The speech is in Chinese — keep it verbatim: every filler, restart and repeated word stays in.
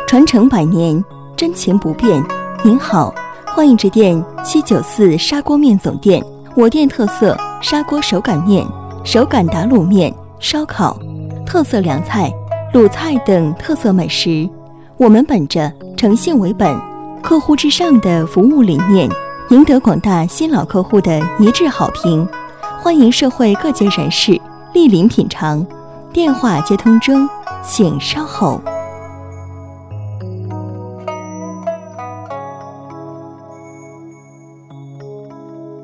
传承百年，真情不变。您好，欢迎致电七九四砂锅面总店，我店特色砂锅手擀面、手擀打卤面、烧烤、特色凉菜、鲁菜等特色美食。我们本着诚信为本、客户至上的服务理念，赢得广大新老客户的一致好评。欢迎社会各界人士莅临品尝，电话接通中，请稍后。